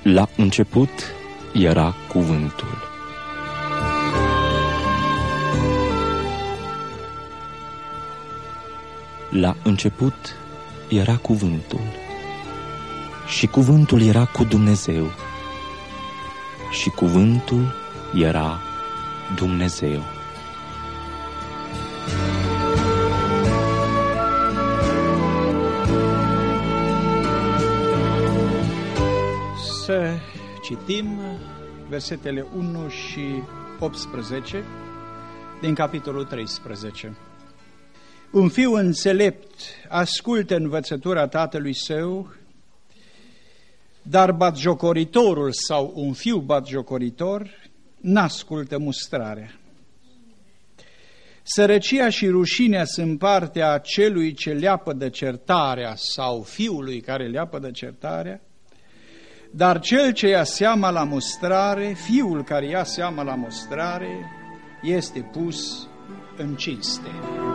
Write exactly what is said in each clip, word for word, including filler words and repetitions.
La început era Cuvântul. La început era Cuvântul, și Cuvântul era cu Dumnezeu, și Cuvântul era Dumnezeu. Să citim versetele unu și optsprezece din capitolul treisprezece. Un fiu înțelept ascultă învățătura tatălui său, dar batjocoritorul sau un fiu batjocoritor n-ascultă mustrarea. Sărăcia și rușinea sunt partea celui ce leapă de certarea sau fiului care leapă de certarea, dar cel ce ia seama la mustrare, fiul care ia seama la mustrare, este pus în cinste.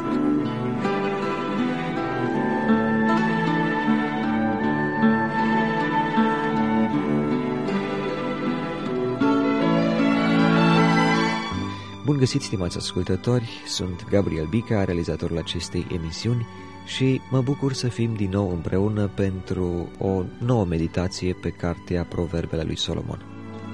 Bun găsit, stimați ascultători, sunt Gabriel Bica, realizatorul acestei emisiuni, și mă bucur să fim din nou împreună pentru o nouă meditație pe cartea Proverbele lui Solomon.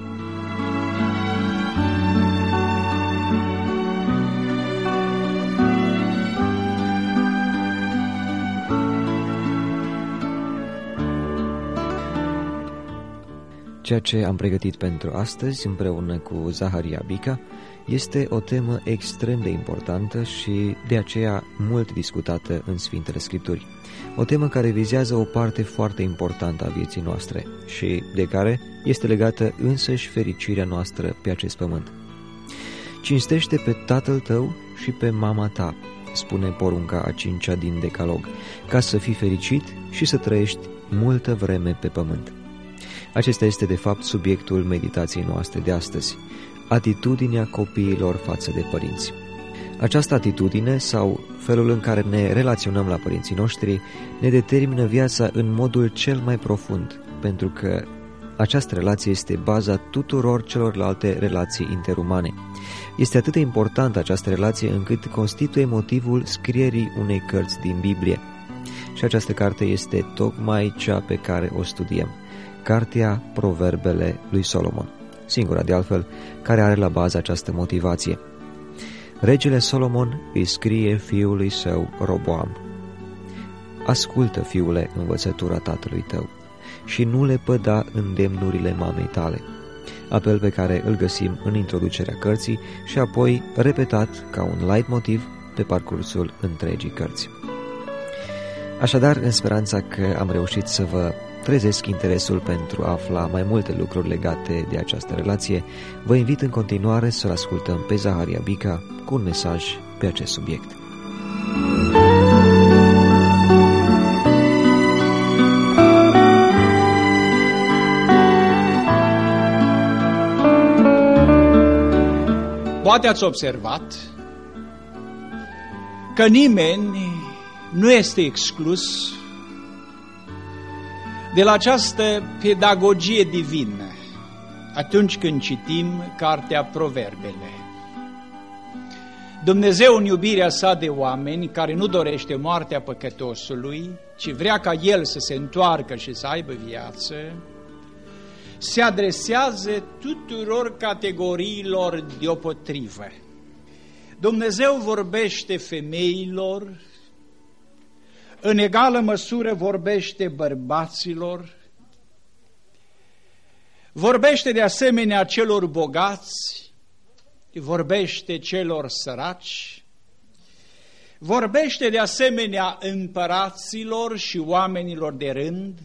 Ceea ce am pregătit pentru astăzi împreună cu Zaharia Bica este o temă extrem de importantă și de aceea mult discutată în Sfintele Scripturi. O temă care vizează o parte foarte importantă a vieții noastre și de care este legată însăși fericirea noastră pe acest pământ. Cinstește pe tatăl tău și pe mama ta, spune porunca a cincea din Decalog, ca să fii fericit și să trăiești multă vreme pe pământ. Acesta este de fapt subiectul meditației noastre de astăzi, atitudinea copiilor față de părinți. Această atitudine sau felul în care ne relaționăm la părinții noștri ne determină viața în modul cel mai profund, pentru că această relație este baza tuturor celorlalte relații interumane. Este atât de importantă această relație încât constituie motivul scrierii unei cărți din Biblie. Și această carte este tocmai cea pe care o studiem, Cartea Proverbele lui Solomon, singura de altfel care are la bază această motivație. Regele Solomon îi scrie fiului său Roboam: ascultă, fiule, învățătura tatălui tău și nu le păda îndemnurile mamei tale, apel pe care îl găsim în introducerea cărții și apoi repetat ca un leitmotiv pe parcursul întregii cărți. Așadar, în speranța că am reușit să vă trezesc interesul pentru a afla mai multe lucruri legate de această relație, vă invit în continuare să-l ascultăm pe Zaharia Bica cu un mesaj pe acest subiect. Poate ați observat că nimeni nu este exclus de la această pedagogie divină atunci când citim Cartea Proverbele. Dumnezeu, în iubirea sa de oameni, care nu dorește moartea păcătosului, ci vrea ca el să se întoarcă și să aibă viață, se adresează tuturor categoriilor deopotrivă. Dumnezeu vorbește femeilor, în egală măsură vorbește bărbaților, vorbește de asemenea celor bogați, vorbește celor săraci, vorbește de asemenea împăraților și oamenilor de rând,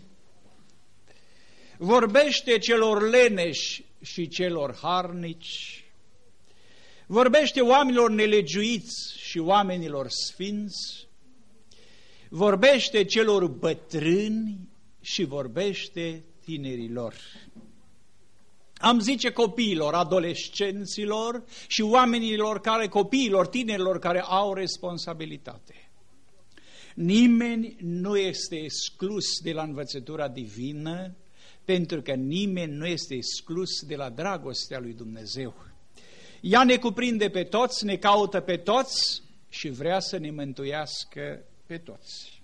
vorbește celor leneși și celor harnici, vorbește oamenilor nelegiuiți și oamenilor sfinți, vorbește celor bătrâni și vorbește tinerilor. Am zice copiilor, adolescenților și oamenilor care, copiilor, tinerilor care au responsabilitate. Nimeni nu este exclus de la învățătura divină pentru că nimeni nu este exclus de la dragostea lui Dumnezeu. Ea ne cuprinde pe toți, ne caută pe toți și vrea să ne mântuiască pe toți.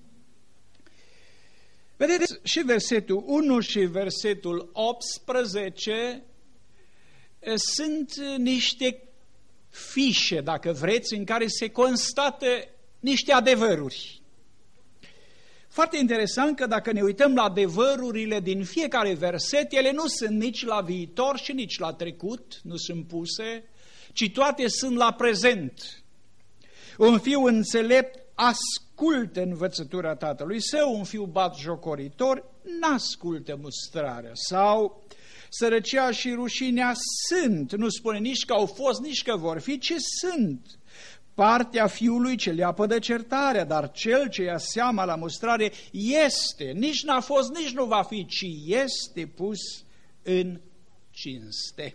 Vedeți, și versetul unu și versetul optsprezece sunt niște fișe, dacă vreți, în care se constată niște adevăruri. Foarte interesant că dacă ne uităm la adevărurile din fiecare verset, ele nu sunt nici la viitor și nici la trecut, nu sunt puse, ci toate sunt la prezent. Un fiu înțelept ascultă învățătura tatălui său, un fiu batjocoritor n-ascultă mustrarea. Sau sărăcia și rușinea sunt, nu spune nici că au fost, nici că vor fi, ci sunt. Partea fiului ce leapă de certarea, dar cel ce ia seama la mustrare este, nici n-a fost, nici nu va fi, ci este pus în cinste.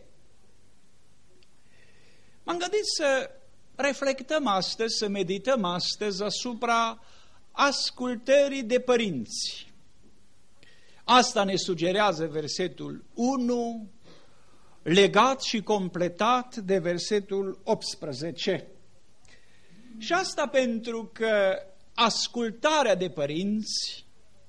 M-am gândit să reflectăm astăzi, să medităm astăzi asupra ascultării de părinți. Asta ne sugerează versetul unu, legat și completat de versetul optsprezece. Și asta pentru că ascultarea de părinți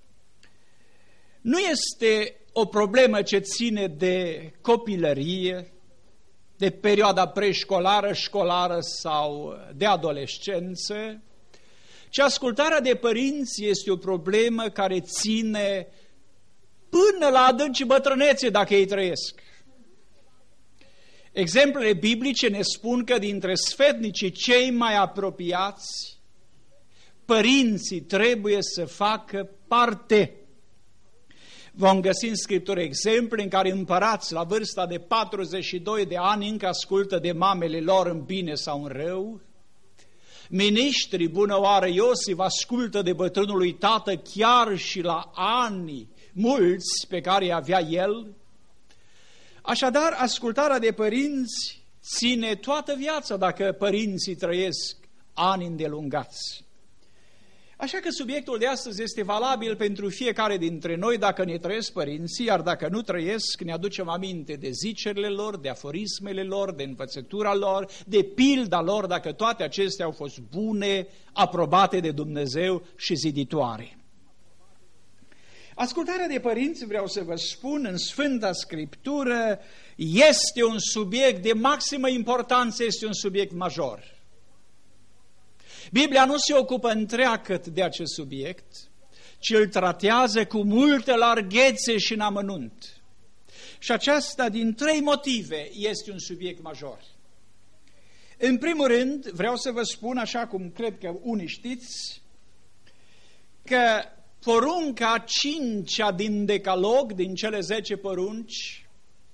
nu este o problemă ce ține de copilărie, de perioada preșcolară, școlară sau de adolescență, ci ascultarea de părinți este o problemă care ține până la adânci bătrânețe, dacă ei trăiesc. Exemplele biblice ne spun că dintre sfetnicii cei mai apropiați, părinții trebuie să facă parte. Vom găsi în Scriptură exemple în care împărați la vârsta de patruzeci și doi de ani încă ascultă de mamele lor în bine sau în rău. Miniștrii, bună oară Iosif, ascultă de bătrânul lui tată chiar și la ani mulți pe care îi avea el. Așadar, ascultarea de părinți ține toată viața dacă părinții trăiesc ani îndelungați. Așa că subiectul de astăzi este valabil pentru fiecare dintre noi dacă ne trăiesc părinții, iar dacă nu trăiesc, ne aducem aminte de zicerile lor, de aforismele lor, de învățătura lor, de pilda lor, dacă toate acestea au fost bune, aprobate de Dumnezeu și ziditoare. Ascultarea de părinți, vreau să vă spun, în Sfânta Scriptură este un subiect de maximă importanță, este un subiect major. Biblia nu se ocupă întreagăt de acest subiect, ci îl tratează cu multă larghețe și în amănunt. Și aceasta, din trei motive, este un subiect major. În primul rând, vreau să vă spun, așa cum cred că unii știți, că porunca cincea din Decalog, din cele zece porunci,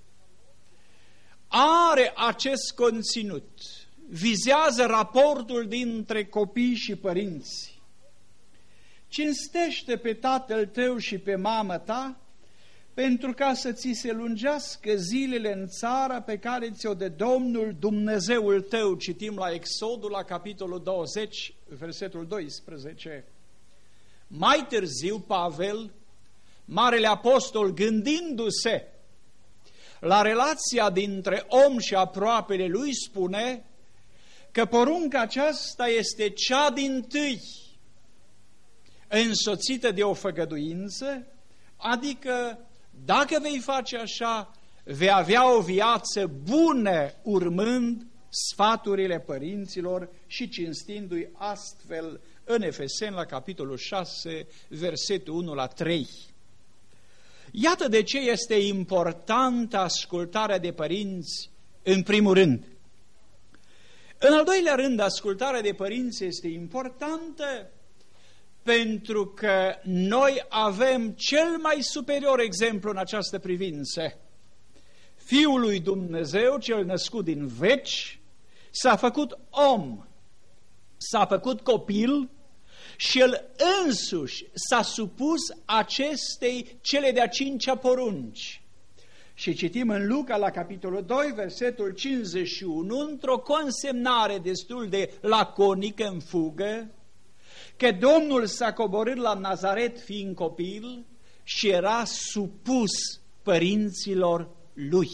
are acest conținut. Vizează raportul dintre copii și părinți. Cinstește pe tatăl tău și pe mamă ta, pentru ca să ți se lungească zilele în țara pe care ți-o dă Domnul Dumnezeul tău. Citim la Exodul, la capitolul douăzeci, versetul doisprezece. Mai târziu, Pavel, Marele Apostol, gândindu-se la relația dintre om și aproapele lui, spune că porunca aceasta este cea dintâi, însoțită de o făgăduință, adică dacă vei face așa, vei avea o viață bună urmând sfaturile părinților și cinstindu-i astfel în Efeseni la capitolul șase, versetul unu la trei. Iată de ce este importantă ascultarea de părinți în primul rând. În al doilea rând, ascultarea de părinți este importantă pentru că noi avem cel mai superior exemplu în această privință. Fiul lui Dumnezeu, cel născut din veci, s-a făcut om, s-a făcut copil și el însuși s-a supus acestei cele de-a cincea porunci. Și citim în Luca la capitolul doi, versetul cincizeci și unu, într-o consemnare destul de laconică în fugă, că Domnul s-a coborât la Nazaret fiind copil și era supus părinților lui.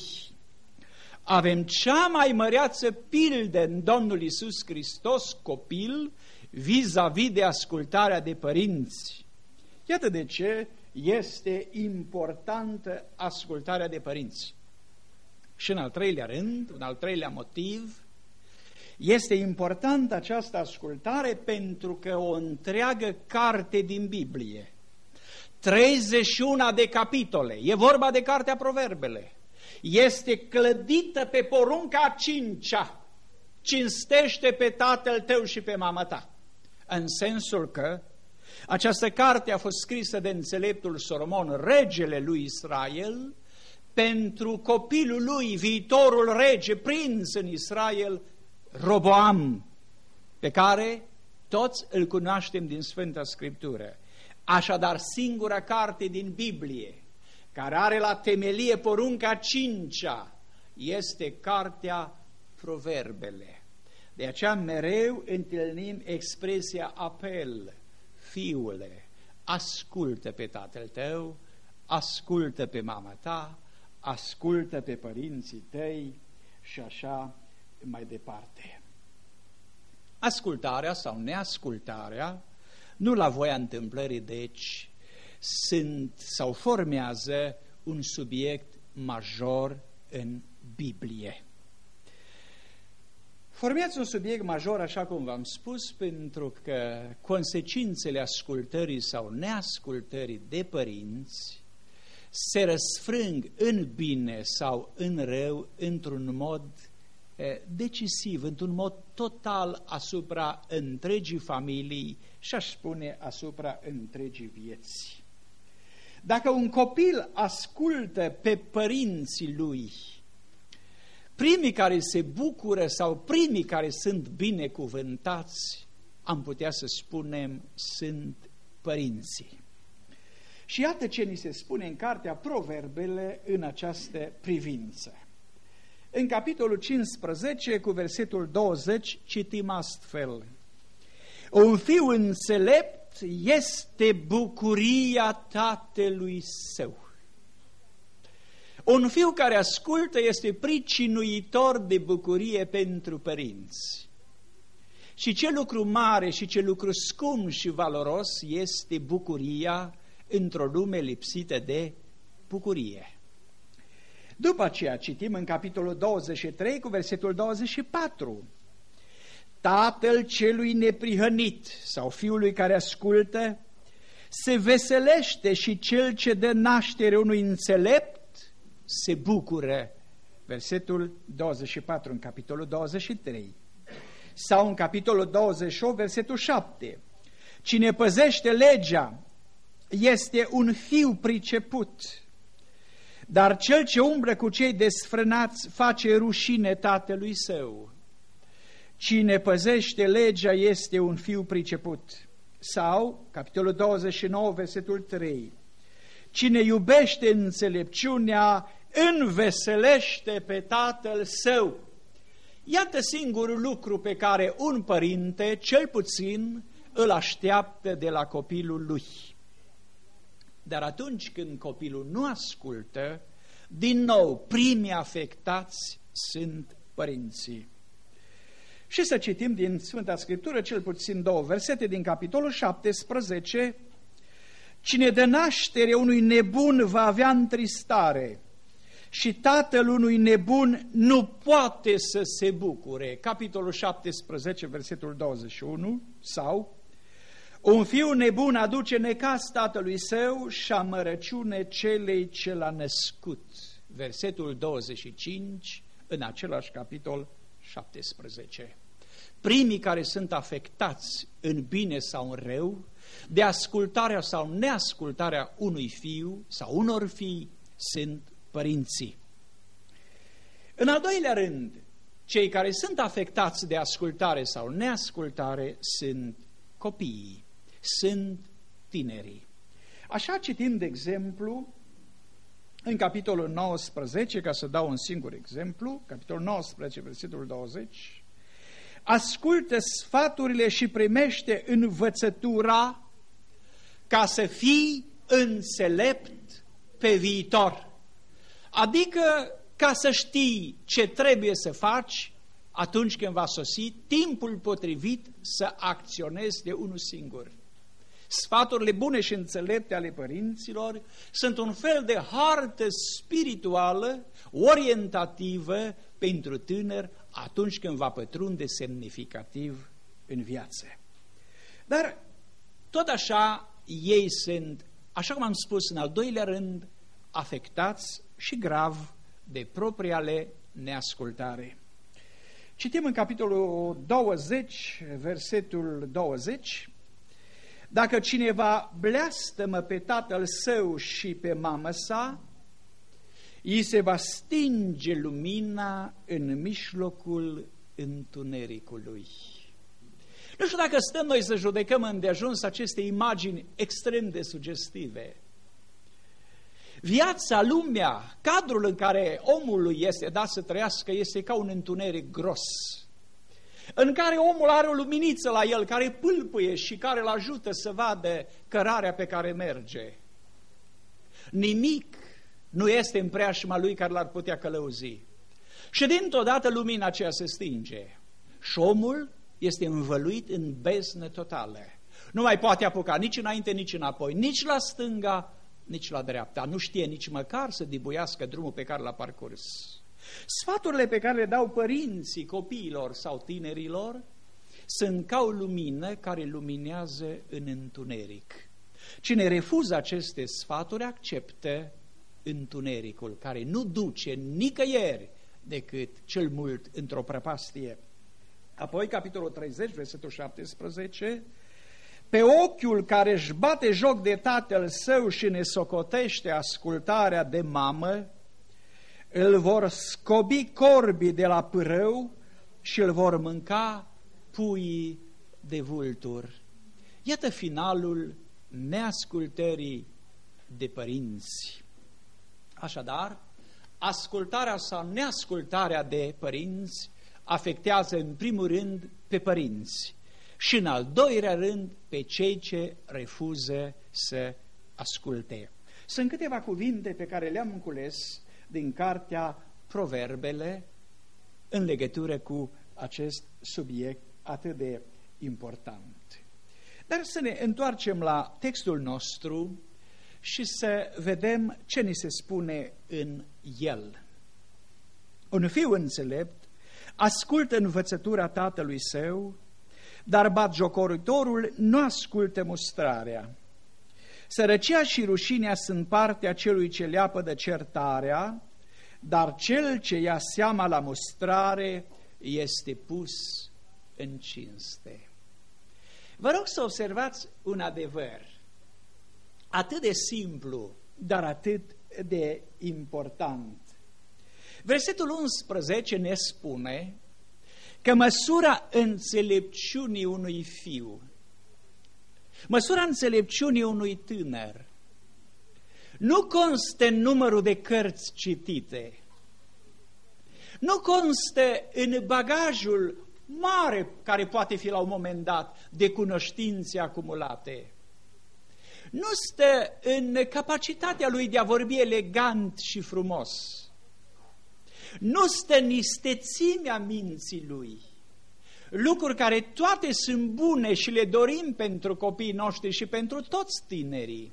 Avem cea mai măreață pildă în Domnul Iisus Hristos, copil, vis-a-vis de ascultarea de părinți. Iată de ce este importantă ascultarea de părinți. Și în al treilea rând, un al treilea motiv, este importantă această ascultare pentru că o întreagă carte din Biblie, treizeci și unu de capitole, e vorba de cartea Proverbele, este clădită pe porunca a cincea: cinstește pe tatăl tău și pe mama ta. În sensul că această carte a fost scrisă de înțeleptul Solomon, regele lui Israel, pentru copilul lui, viitorul rege, prinț în Israel, Roboam, pe care toți îl cunoaștem din Sfânta Scriptură. Așadar, singura carte din Biblie care are la temelie porunca cincea este cartea Proverbele. De aceea mereu întâlnim expresia apel: fiule, ascultă pe tatăl tău, ascultă pe mama ta, ascultă pe părinții tăi și așa mai departe. Ascultarea sau neascultarea, nu la voia întâmplării, deci, sunt sau formează un subiect major în Biblie. Formează un subiect major, așa cum v-am spus, pentru că consecințele ascultării sau neascultării de părinți se răsfrâng în bine sau în rău într-un mod decisiv, într-un mod total asupra întregii familii și aș spune asupra întregii vieți. Dacă un copil ascultă pe părinții lui, primii care se bucură sau primii care sunt binecuvântați, am putea să spunem, sunt părinții. Și iată ce ni se spune în cartea Proverbele în această privință. În capitolul cincisprezece, cu versetul douăzeci, citim astfel: un fiu înțelept este bucuria tatălui său. Un fiu care ascultă este pricinuitor de bucurie pentru părinți. Și ce lucru mare și ce lucru scump și valoros este bucuria într-o lume lipsită de bucurie. După aceea citim în capitolul douăzeci și trei cu versetul douăzeci și patru: tatăl celui neprihănit sau fiului care ascultă se veselește și cel ce dă naștere unui înțelept se bucură. Versetul douăzeci și patru în capitolul douăzeci și trei. Sau în capitolul douăzeci și opt, versetul șapte: cine păzește legea este un fiu priceput, dar cel ce umblă cu cei desfrânați face rușine tatălui său. Cine păzește legea este un fiu priceput. Sau, capitolul douăzeci și nouă, versetul trei: cine iubește înțelepciunea înveselește pe tatăl său. Iată singurul lucru pe care un părinte, cel puțin, îl așteaptă de la copilul lui. Dar atunci când copilul nu ascultă, din nou, primii afectați sunt părinții. Și să citim din Sfânta Scriptură cel puțin două versete din capitolul șaptesprezece. Cine dă naștere unui nebun va avea întristare și tatăl unui nebun nu poate să se bucure. Capitolul șaptesprezece, versetul douăzeci și unu. Sau: un fiu nebun aduce necaz tatălui său și amărăciune celei ce l-a născut. Versetul douăzeci și cinci, în același capitol șaptesprezece. Primii care sunt afectați în bine sau în rău de ascultarea sau neascultarea unui fiu sau unor fii sunt părinții. În al doilea rând, cei care sunt afectați de ascultare sau neascultare sunt copiii, sunt tinerii. Așa citim, de exemplu, în capitolul nouăsprezece, ca să dau un singur exemplu, capitolul nouăsprezece, versetul douăzeci: ascultă sfaturile și primește învățătura ca să fii înțelept pe viitor. Adică ca să știi ce trebuie să faci atunci când va sosi timpul potrivit să acționezi de unul singur. Sfaturile bune și înțelepte ale părinților sunt un fel de hartă spirituală, orientativă pentru tânăr atunci când va pătrunde semnificativ în viață. Dar tot așa ei sunt, așa cum am spus în al doilea rând, afectați și grav de propriale neascultare. Citim în capitolul douăzeci, versetul douăzeci, dacă cineva bleastămă pe tatăl său și pe mamă sa, îi se va stinge lumina în mijlocul întunericului. Nu știu dacă stăm noi să judecăm îndeajuns aceste imagini extrem de sugestive. Viața, lumea, cadrul în care omului este dat să trăiască este ca un întuneric gros, în care omul are o luminiță la el care pâlpâie și care îl ajută să vadă cărarea pe care merge. Nimic nu este în preajma lui care l-ar putea călăuzi. Și dintr-o dată lumina aceea se stinge și omul este învăluit în beznă totală. Nu mai poate apuca nici înainte, nici înapoi, nici la stânga, nici la dreapta. Nu știe nici măcar să dibuiască drumul pe care l-a parcurs. Sfaturile pe care le dau părinții copiilor sau tinerilor sunt ca o lumină care luminează în întuneric. Cine refuză aceste sfaturi acceptă întunericul, care nu duce nicăieri decât cel mult într-o prăpastie. Apoi, capitolul treizeci, versetul șaptesprezece, pe ochiul care își bate joc de tatăl său și ne socotește ascultarea de mamă, îl vor scobi corbii de la pârâu și îl vor mânca puii de vulturi. Iată finalul neascultării de părinți. Așadar, ascultarea sau neascultarea de părinți afectează în primul rând pe părinți și în al doilea rând pe cei ce refuză să asculte. Sunt câteva cuvinte pe care le-am încules din cartea Proverbele în legătură cu acest subiect atât de important. Dar să ne întoarcem la textul nostru și să vedem ce ni se spune în el. Un fiu înțelept ascultă învățătura tatălui său, dar batjocoritorul nu ascultă mustrarea. Sărăcia și rușinea sunt partea celui ce leapă de certarea, dar cel ce ia seama la mustrare este pus în cinste. Vă rog să observați un adevăr atât de simplu, dar atât de important. Versetul unsprezece ne spune că măsura înțelepciunii unui fiu, măsura înțelepciunii unui tânăr, nu constă în numărul de cărți citite, nu constă în bagajul mare care poate fi la un moment dat de cunoștințe acumulate, nu stă în capacitatea lui de a vorbi elegant și frumos, nu stă în istețimea minții lui, lucruri care toate sunt bune și le dorim pentru copiii noștri și pentru toți tinerii,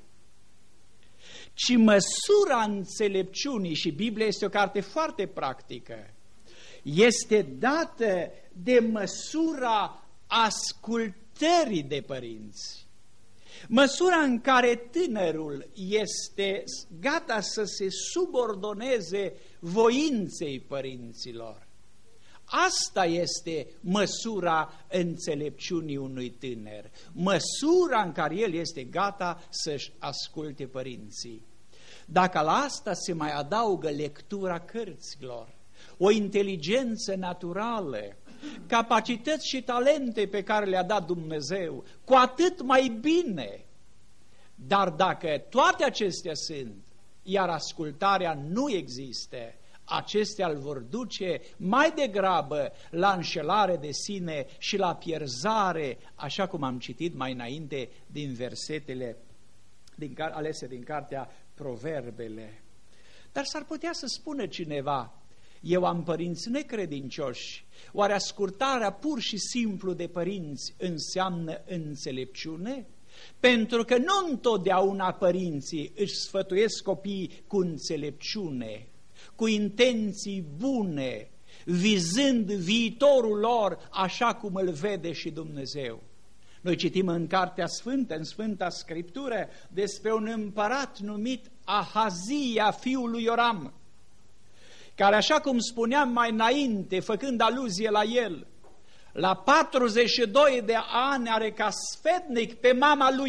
ci măsura înțelepciunii, și Biblia este o carte foarte practică, este dată de măsura ascultării de părinți. Măsura în care tânărul este gata să se subordoneze voinței părinților. Asta este măsura înțelepciunii unui tânăr, măsura în care el este gata să-și asculte părinții. Dacă la asta se mai adaugă lectura cărților, o inteligență naturală, capacități și talente pe care le-a dat Dumnezeu, cu atât mai bine. Dar dacă toate acestea sunt, iar ascultarea nu există, acestea îl vor duce mai degrabă la înșelare de sine și la pierzare, așa cum am citit mai înainte din versetele din, alese din cartea Proverbele. Dar s-ar putea să spună cineva, eu am părinți necredincioși, oare ascultarea pur și simplu de părinți înseamnă înțelepciune? Pentru că nu întotdeauna părinții își sfătuiesc copiii cu înțelepciune, cu intenții bune, vizând viitorul lor așa cum îl vede și Dumnezeu. Noi citim în Cartea Sfântă, în Sfânta Scriptură, despre un împărat numit Ahazia, fiul lui Ioram, care, așa cum spuneam mai înainte, făcând aluzie la el, la patruzeci și doi de ani are ca sfetnic pe mama lui,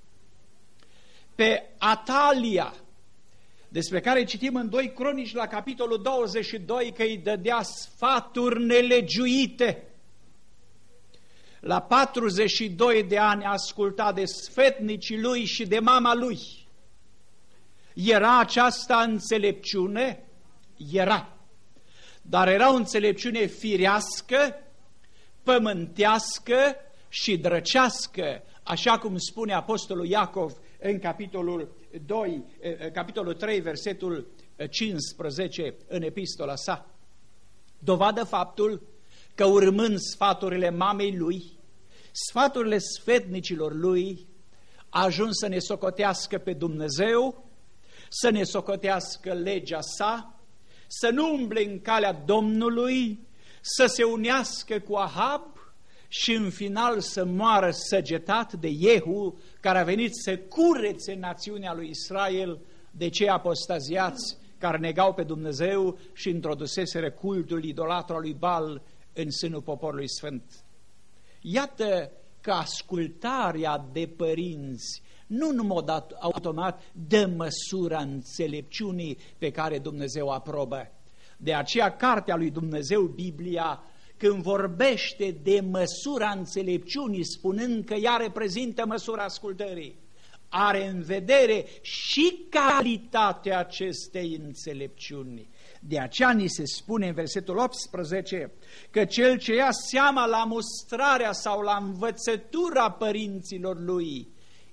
pe Atalia, despre care citim în doi Cronici la capitolul douăzeci și doi că îi dădea sfaturi nelegiuite. La patruzeci și doi de ani asculta de sfetnicii lui și de mama lui. Era aceasta înțelepciune? Era. Dar era o înțelepciune firească, pământească și drăcească, așa cum spune Apostolul Iacov în capitolul doi, capitolul trei, versetul cincisprezece, în epistola sa. Dovadă faptul că, urmând sfaturile mamei lui, sfaturile sfetnicilor lui, a ajuns să ne socotească pe Dumnezeu, să ne socotească legea sa, să nu umble în calea Domnului, să se unească cu Ahab și în final să moară săgetat de Jehu, care a venit să curețe națiunea lui Israel de cei apostaziați care negau pe Dumnezeu și introduseseră cultul idolatru al lui Baal în sânul poporului sfânt. Iată că ascultarea de părinți nu în mod automat dă măsura înțelepciunii pe care Dumnezeu aprobă. De aceea cartea lui Dumnezeu, Biblia, când vorbește de măsura înțelepciunii, spunând că ea reprezintă măsura ascultării, are în vedere și calitatea acestei înțelepciuni. De aceea ni se spune în versetul optsprezece că cel ce ia seama la mustrarea sau la învățătura părinților lui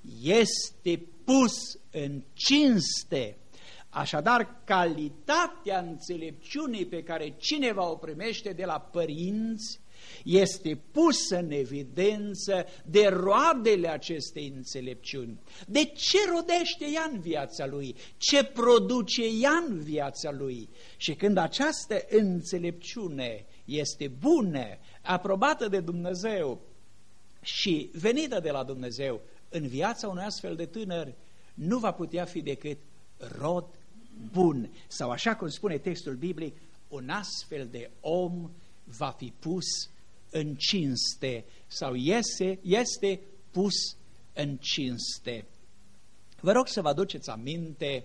este pus în cinste. Așadar, calitatea înțelepciunii pe care cineva o primește de la părinți este pusă în evidență de roadele acestei înțelepciuni. De ce rodește ea în viața lui? Ce produce ea în viața lui? Și când această înțelepciune este bună, aprobată de Dumnezeu și venită de la Dumnezeu, în viața unui astfel de tânăr nu va putea fi decât rod bun. Sau așa cum spune textul biblic, un astfel de om va fi pus în cinste sau este, este pus în cinste. Vă rog să vă aduceți aminte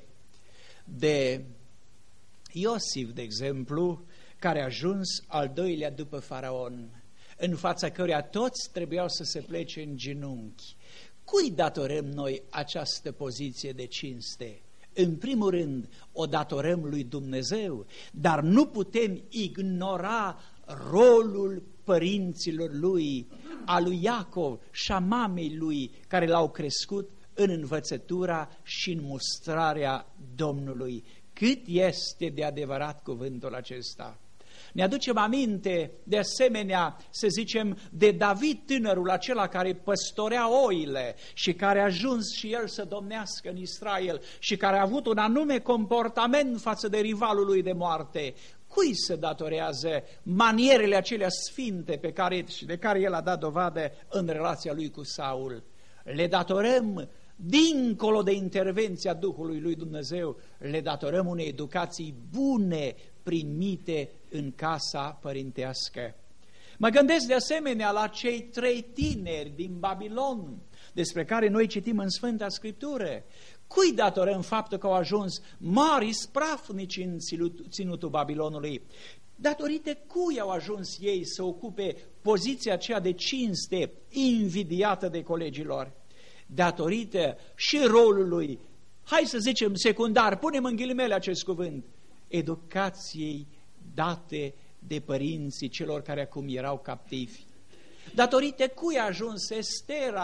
de Iosif, de exemplu, care a ajuns al doilea după Faraon, în fața căruia toți trebuiau să se plece în genunchi. Cui datorăm noi această poziție de cinste? În primul rând, o datorăm lui Dumnezeu, dar nu putem ignora rolul părinților lui, a lui Iacov și a mamei lui, care l-au crescut în învățătura și în mustrarea Domnului. Cât este de adevărat cuvântul acesta! Ne aducem aminte, de asemenea, să zicem, de David, tânărul acela care păstorea oile și care a ajuns și el să domnească în Israel și care a avut un anume comportament față de rivalul lui de moarte. Cui se datorează manierele acelea sfinte pe care, și de care el a dat dovadă în relația lui cu Saul? Le datorăm, dincolo de intervenția Duhului lui Dumnezeu, le datorăm unei educații bune primite în casa părintească. Mă gândesc de asemenea la cei trei tineri din Babilon, despre care noi citim în Sfânta Scriptură. Cui datorăm faptul că au ajuns mari sprafnici în ținutul Babilonului? Datorită cui au ajuns ei să ocupe poziția aceea de cinste invidiată de colegilor? Datorită și rolului, hai să zicem secundar, punem în ghilimele acest cuvânt, educației date de părinții celor care acum erau captivi. Datorită cui a ajuns Estera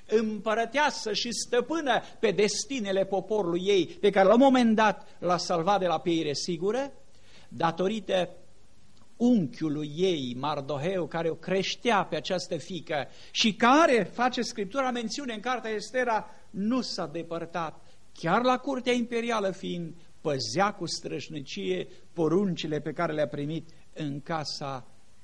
împărăteasă și stăpână pe destinele poporului ei, pe care la un moment dat l-a salvat de la pieire sigură, datorită unchiului ei, Mardoheu, care o creștea pe această fiică și care, face Scriptura mențiune în cartea Estera, nu s-a depărtat, chiar la curtea imperială fiind, păzea cu strășnicie poruncile pe care le-a primit în casa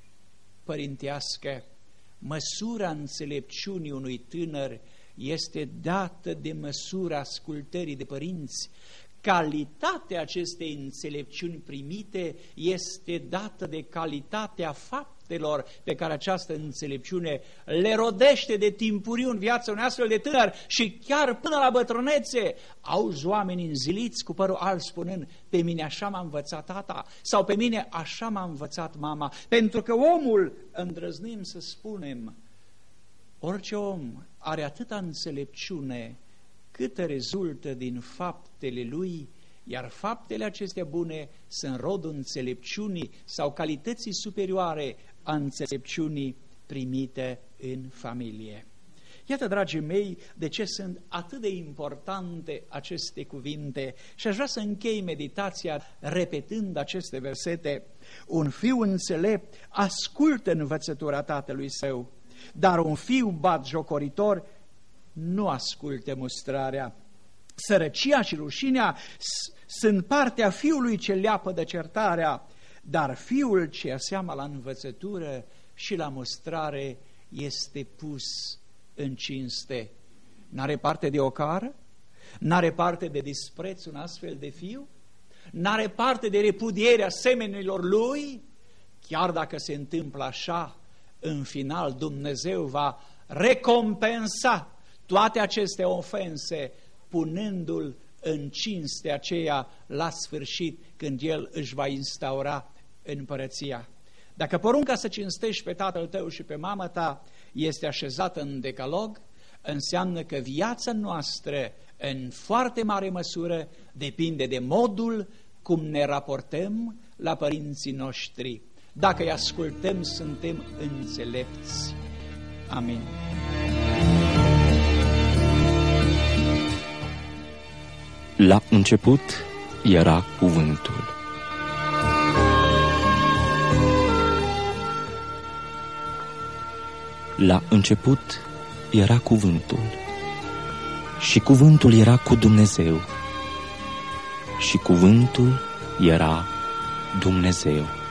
părintească. Măsura înțelepciunii unui tânăr este dată de măsura ascultării de părinți. Calitatea acestei înțelepciuni primite este dată de calitatea faptelor pe care această înțelepciune le rodește de timpuriu în viața unui astfel de tânăr și chiar până la bătrânețe. Auzi oameni înziliți cu părul alb spunând: pe mine așa m-a învățat tata sau pe mine așa m-a învățat mama. Pentru că omul, îndrăznim să spunem, orice om are atâta înțelepciune câtă rezultă din faptele lui, iar faptele acestea bune sunt rodul înțelepciunii sau calității superioare a înțelepciunii primite în familie. Iată, dragii mei, de ce sunt atât de importante aceste cuvinte și aș vrea să închei meditația repetând aceste versete. Un fiu înțelept ascultă învățătura tatălui său, dar un fiu batjocoritor nu ascultă mustrarea. Sărăcia și rușinea sunt partea fiului ce leapă de certarea, dar fiul ce ia seama la învățătură și la mustrare este pus în cinste. N-are parte de ocară? N-are parte de dispreț un astfel de fiu? N-are parte de repudierea semenilor lui? Chiar dacă se întâmplă așa, în final Dumnezeu va recompensa toate aceste ofense, punându-l în cinste aceea la sfârșit, când el își va instaura împărăția. Dacă porunca să cinstești pe tatăl tău și pe mama ta este așezată în decalog, înseamnă că viața noastră, în foarte mare măsură, depinde de modul cum ne raportăm la părinții noștri. Dacă îi ascultăm, suntem înțelepți. Amin. La început era cuvântul. La început era cuvântul și cuvântul era cu Dumnezeu și cuvântul era Dumnezeu.